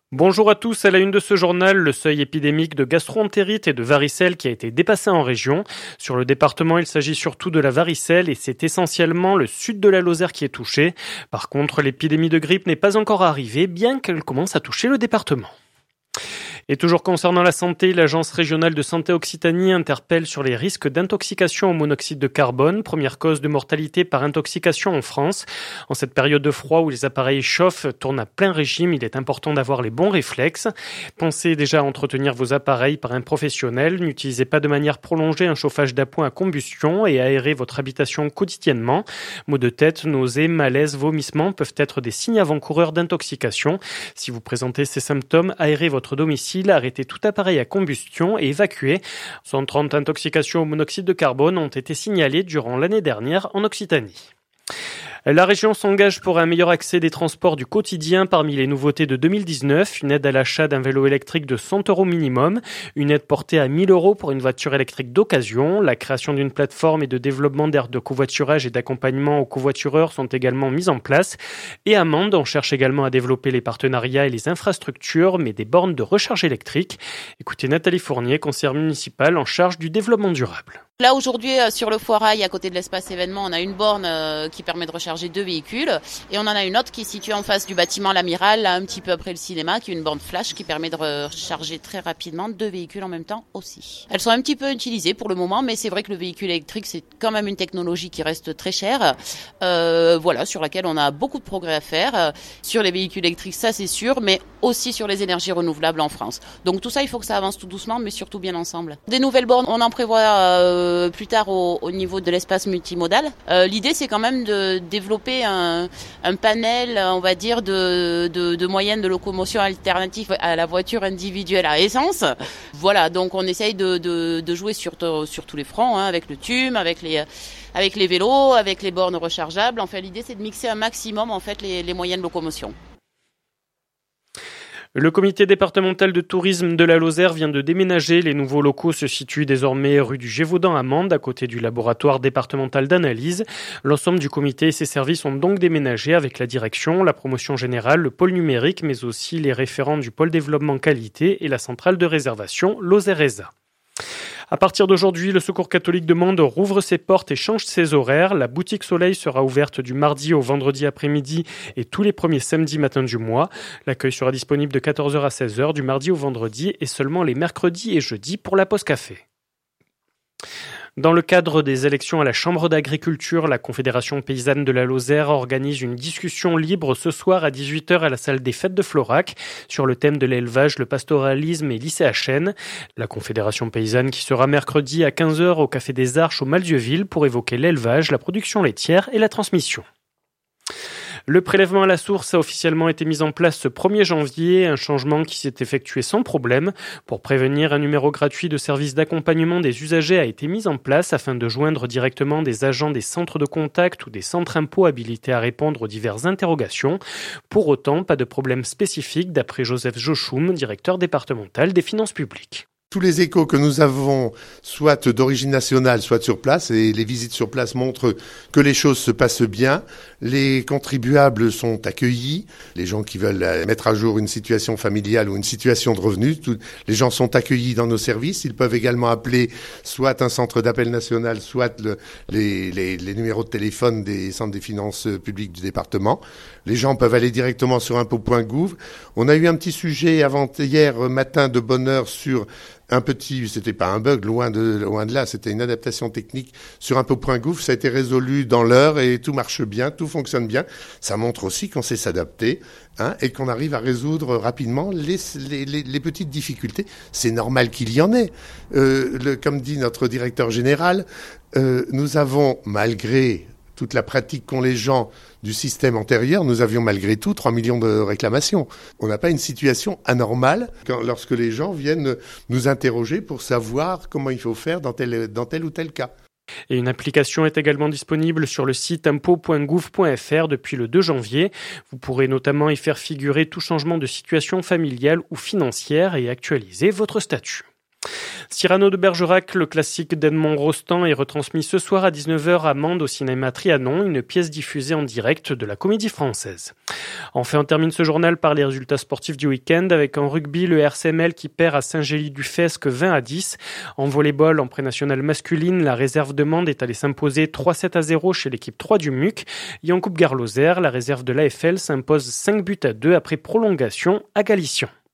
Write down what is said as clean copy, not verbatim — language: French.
Bonjour à tous, à la une de ce journal, le seuil épidémique de gastro-entérite et de varicelle qui a été dépassé en région. Sur le département, il s'agit surtout de la varicelle et c'est essentiellement le sud de la Lozère qui est touché. Par contre, l'épidémie de grippe n'est pas encore arrivée, bien qu'elle commence à toucher le département. Et toujours concernant la santé, l'Agence régionale de santé Occitanie interpelle sur les risques d'intoxication au monoxyde de carbone, première cause de mortalité par intoxication en France. En cette période de froid où les appareils chauffent, tournent à plein régime, il est important d'avoir les bons réflexes. Pensez déjà à entretenir vos appareils par un professionnel. N'utilisez pas de manière prolongée un chauffage d'appoint à combustion et aérez votre habitation quotidiennement. Maux de tête, nausées, malaises, vomissements peuvent être des signes avant-coureurs d'intoxication. Si vous présentez ces symptômes, aérez votre domicile, arrêtez tout appareil à combustion et évacuez. 130 intoxications au monoxyde de carbone ont été signalées durant l'année dernière en Occitanie. La région s'engage pour un meilleur accès des transports du quotidien. Parmi les nouveautés de 2019, une aide à l'achat d'un vélo électrique de 100 € minimum, une aide portée à 1 000 € pour une voiture électrique d'occasion, la création d'une plateforme et de développement d'aires de covoiturage et d'accompagnement aux covoitureurs sont également mises en place. Et à Mende, on cherche également à développer les partenariats et les infrastructures, mais des bornes de recharge électrique. Écoutez Nathalie Fournier, conseillère municipale en charge du développement durable. Là aujourd'hui sur le Foirail, à côté de l'espace événement, on a une borne qui permet de recharger 2 véhicules et on en a une autre qui est située en face du bâtiment L'Amiral, là un petit peu après le cinéma, qui est une borne flash qui permet de recharger très rapidement 2 véhicules en même temps aussi. Elles sont un petit peu utilisées pour le moment, mais c'est vrai que le véhicule électrique c'est quand même une technologie qui reste très chère, sur laquelle on a beaucoup de progrès à faire. Sur les véhicules électriques, ça c'est sûr, mais aussi sur les énergies renouvelables en France. Donc tout ça, il faut que ça avance tout doucement, mais surtout bien ensemble. Des nouvelles bornes, on en prévoit plus tard au niveau de l'espace multimodal. L'idée, c'est quand même de développer un panel, on va dire, de moyens de locomotion alternatifs à la voiture individuelle à essence. Voilà, donc on essaye de jouer sur tous les fronts, avec le TUM, avec les vélos, avec les bornes rechargeables. Enfin, l'idée, c'est de mixer un maximum en fait les moyens de locomotion. Le comité départemental de tourisme de la Lozère vient de déménager. Les nouveaux locaux se situent désormais rue du Gévaudan à Mende, à côté du laboratoire départemental d'analyse. L'ensemble du comité et ses services ont donc déménagé avec la direction, la promotion générale, le pôle numérique, mais aussi les référents du pôle développement qualité et la centrale de réservation Lozère-ESA. À partir d'aujourd'hui, le Secours catholique de Mende rouvre ses portes et change ses horaires. La boutique Soleil sera ouverte du mardi au vendredi après-midi et tous les premiers samedis matins du mois. L'accueil sera disponible de 14h à 16h du mardi au vendredi et seulement les mercredis et jeudis pour la pause café. Dans le cadre des élections à la Chambre d'agriculture, la Confédération paysanne de la Lozère organise une discussion libre ce soir à 18h à la salle des fêtes de Florac sur le thème de l'élevage, le pastoralisme et l'ICHN. La Confédération paysanne qui sera mercredi à 15h au Café des Arches au Malzieuville pour évoquer l'élevage, la production laitière et la transmission. Le prélèvement à la source a officiellement été mis en place ce 1er janvier, un changement qui s'est effectué sans problème. Pour prévenir, un numéro gratuit de service d'accompagnement des usagers a été mis en place afin de joindre directement des agents des centres de contact ou des centres impôts habilités à répondre aux diverses interrogations. Pour autant, pas de problème spécifique d'après Joseph Jochoum, directeur départemental des finances publiques. Tous les échos que nous avons, soit d'origine nationale, soit sur place, et les visites sur place montrent que les choses se passent bien, les contribuables sont accueillis, les gens qui veulent mettre à jour une situation familiale ou une situation de revenus, les gens sont accueillis dans nos services, ils peuvent également appeler soit un centre d'appel national, soit les numéros de téléphone des centres des finances publiques du département. Les gens peuvent aller directement sur impôts.gouv. On a eu un petit sujet avant-hier matin de bonne heure sur c'était pas un bug, loin de là, c'était une adaptation technique sur impôts.gouv. Ça a été résolu dans l'heure et tout marche bien, tout fonctionne bien. Ça montre aussi qu'on sait s'adapter, et qu'on arrive à résoudre rapidement les petites difficultés. C'est normal qu'il y en ait. Comme dit notre directeur général, nous avons, malgré toute la pratique qu'ont les gens du système antérieur, nous avions malgré tout 3 millions de réclamations. On n'a pas une situation anormale lorsque les gens viennent nous interroger pour savoir comment il faut faire dans tel ou tel cas. Et une application est également disponible sur le site impôts.gouv.fr depuis le 2 janvier. Vous pourrez notamment y faire figurer tout changement de situation familiale ou financière et actualiser votre statut. Cyrano de Bergerac, le classique d'Edmond Rostand, est retransmis ce soir à 19h à Mende au cinéma Trianon, une pièce diffusée en direct de la Comédie Française. Enfin, on termine ce journal par les résultats sportifs du week-end avec en rugby le RCML qui perd à Saint-Gély-du-Fesque 20-10. En volleyball, en pré-nationale masculine, la réserve de Mende est allée s'imposer 3-7-0 chez l'équipe 3 du MUC. Et en Coupe Gare-Lozère, la réserve de l'AFL s'impose 5-2 après prolongation à Galician.